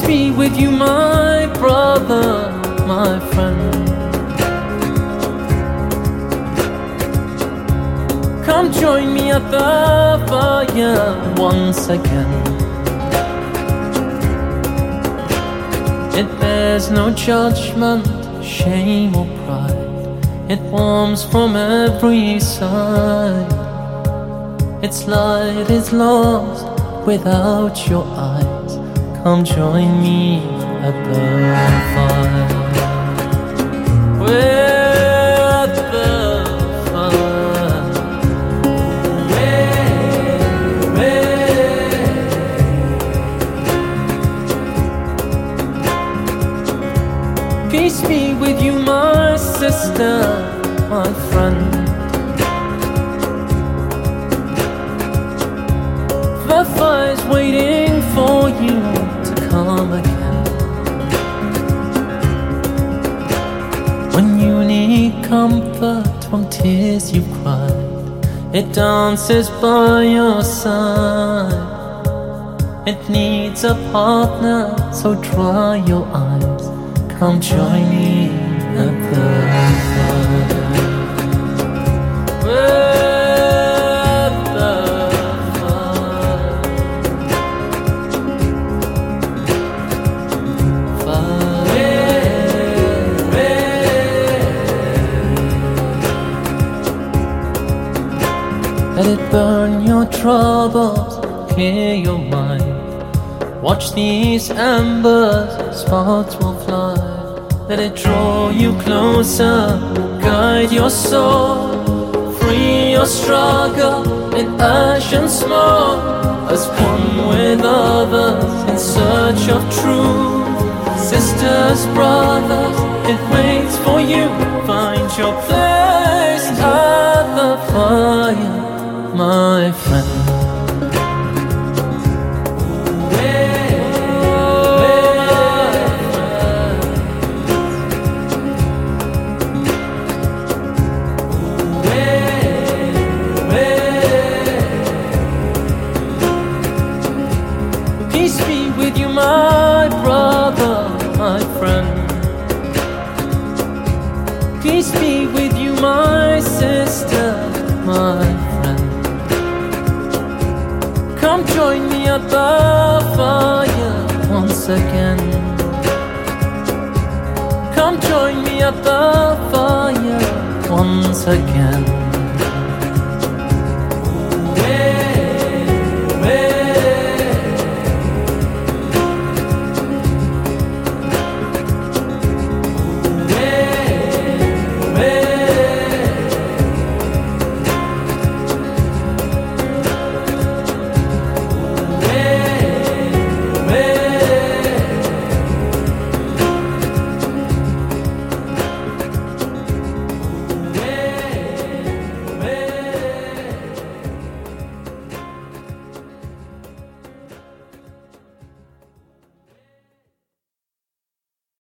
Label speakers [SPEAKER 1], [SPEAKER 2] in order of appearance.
[SPEAKER 1] be with you, my brother, my friend. Come join me at the fire once again. It bears no judgment, shame or pride. It warms from every side. Its light is lost without your eyes. Come join me at the fire. At the fire. Peace be with you, my sister, my friend. The fire's waiting for you to come again. When you need comfort from tears you've cried, it dances by your side. It needs a partner, so dry your eyes. Come join me at the fire. Let it burn your troubles, clear your mind. Watch these embers, sparks will fly. Let it draw you closer, guide your soul. Free your struggle in ash and smoke. As one with others in search of truth. Sisters, brothers, it waits for you. Find your place at the fire, my friend. Peace be with you, my brother, my friend. Peace be with you, my sister, my friend. Come join me at the fire once again. Come join me at the fire once again.